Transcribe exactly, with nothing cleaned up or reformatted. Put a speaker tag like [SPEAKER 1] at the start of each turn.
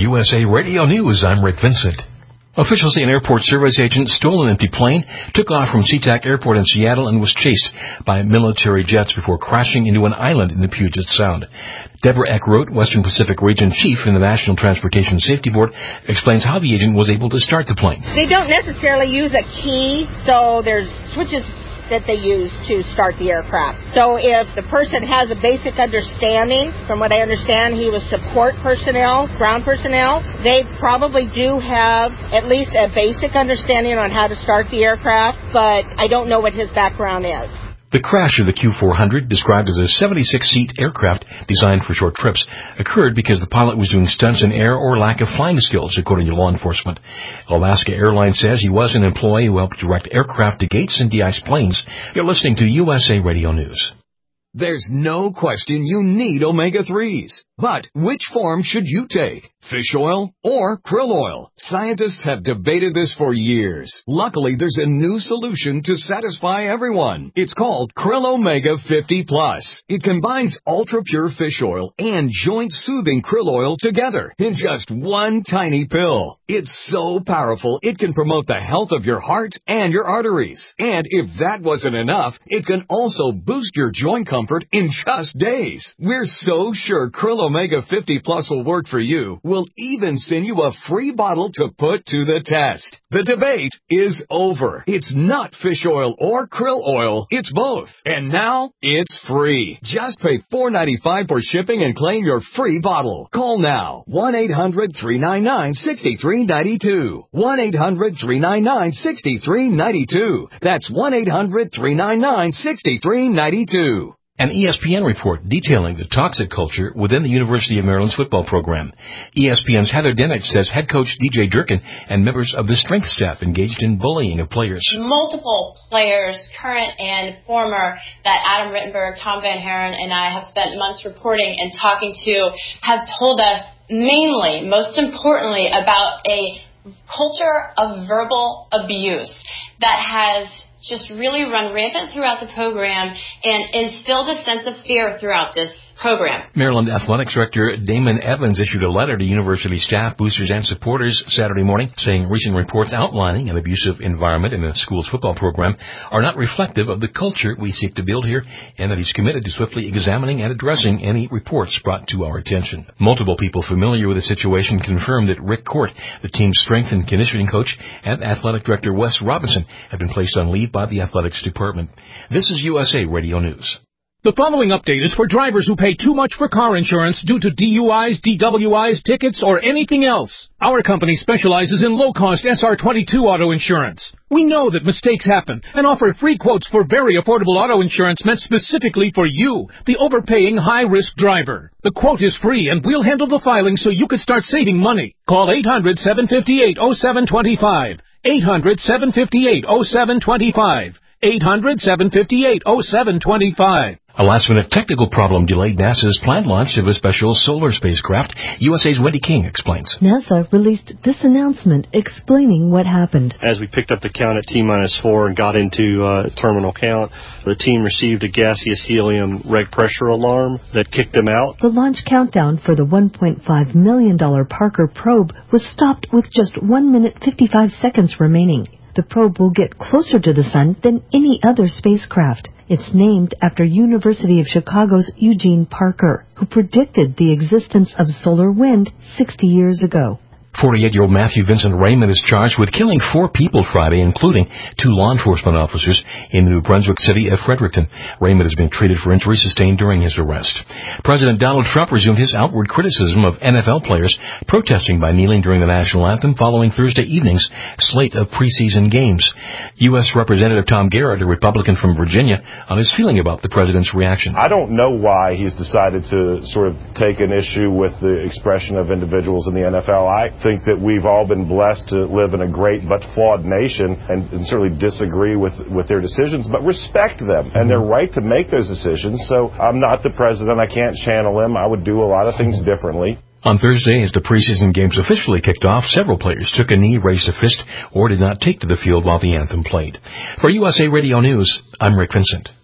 [SPEAKER 1] U S A Radio News, I'm Rick Vincent. Officials say an airport service agent stole an empty plane, took off from SeaTac Airport in Seattle, and was chased by military jets before crashing into an island in the Puget Sound. Deborah Eckroat, Western Pacific Region Chief in the National Transportation Safety Board, explains how the agent was able to start the plane.
[SPEAKER 2] They don't necessarily use a key, so there's switches that they use to start the aircraft. So if the person has a basic understanding, from what I understand, he was support personnel, ground personnel, they probably do have at least a basic understanding on how to start the aircraft, but I don't know what his background is.
[SPEAKER 1] The crash of the Q four hundred, described as a seventy-six seat aircraft designed for short trips, occurred because the pilot was doing stunts in air or lack of flying skills, according to law enforcement. Alaska Airlines says he was an employee who helped direct aircraft to gates and de-ice planes. You're listening to U S A Radio News.
[SPEAKER 3] There's no question you need omega threes. But which form should you take? Fish oil or krill oil? Scientists have debated this for years. Luckily, there's a new solution to satisfy everyone. It's called Krill Omega fifty plus. It combines ultra-pure fish oil and joint-soothing krill oil together in just one tiny pill. It's so powerful, it can promote the health of your heart and your arteries. And if that wasn't enough, it can also boost your joint comfort in just days. We're so sure Krill Omega fifty plus will work for you. We'll even send you a free bottle to put to the test. The debate is over. It's not fish oil or krill oil. It's both. And now it's free. Just pay four dollars and ninety-five cents for shipping and claim your free bottle. Call now. one eight hundred three nine nine six three nine two. one eight hundred three nine nine six three nine two. That's one eight hundred three nine nine six three nine two.
[SPEAKER 1] An E S P N report detailing the toxic culture within the University of Maryland's football program. E S P N's Heather Dinich says head coach D J Durkin and members of the strength staff engaged in bullying of players.
[SPEAKER 4] Multiple players, current and former, that Adam Rittenberg, Tom Van Haren, and I have spent months reporting and talking to, have told us mainly, most importantly, about a culture of verbal abuse that has just really run rampant throughout the program and instilled a sense of fear throughout this program.
[SPEAKER 1] Maryland Athletics Director Damon Evans issued a letter to university staff, boosters, and supporters Saturday morning saying recent reports outlining an abusive environment in the school's football program are not reflective of the culture we seek to build here, and that he's committed to swiftly examining and addressing any reports brought to our attention. Multiple people familiar with the situation confirmed that Rick Court, the team's strength and conditioning coach, and athletic director Wes Robinson have been placed on leave by the athletics department. This is U S A Radio News.
[SPEAKER 5] The following update is for drivers who pay too much for car insurance due to D U Is, D W Is, tickets, or anything else. Our company specializes in low-cost S R twenty-two auto insurance. We know that mistakes happen and offer free quotes for very affordable auto insurance meant specifically for you, the overpaying high-risk driver. The quote is free, and we'll handle the filing so you can start saving money. Call eight hundred, seven five eight, oh seven two five. eight hundred, seven five eight, oh seven two five. eight hundred, seven five eight, oh seven two five.
[SPEAKER 1] A last-minute technical problem delayed NASA's planned launch of a special solar spacecraft. U S A's Wendy King explains.
[SPEAKER 6] NASA released this announcement explaining what happened.
[SPEAKER 7] As we picked up the count at T-minus four and got into uh, terminal count, the team received a gaseous helium reg pressure alarm that kicked them out.
[SPEAKER 6] The launch countdown for the one point five million dollars Parker probe was stopped with just one minute fifty-five seconds remaining. The probe will get closer to the sun than any other spacecraft. It's named after University of Chicago's Eugene Parker, who predicted the existence of solar wind sixty years ago.
[SPEAKER 1] forty-eight-year-old Matthew Vincent Raymond is charged with killing four people Friday, including two law enforcement officers in the New Brunswick city of Fredericton. Raymond has been treated for injuries sustained during his arrest. President Donald Trump resumed his outward criticism of N F L players protesting by kneeling during the national anthem following Thursday evening's slate of preseason games. U S Representative Tom Garrett, a Republican from Virginia, on his feeling about the president's reaction.
[SPEAKER 8] I don't know why he's decided to sort of take an issue with the expression of individuals in the N F L. I think that we've all been blessed to live in a great but flawed nation and, and certainly disagree with, with their decisions, but respect them and their right to make those decisions. So I'm not the president. I can't channel him. I would do a lot of things differently.
[SPEAKER 1] On Thursday, as the preseason games officially kicked off, several players took a knee, raised a fist, or did not take to the field while the anthem played. For U S A Radio News, I'm Rick Vincent.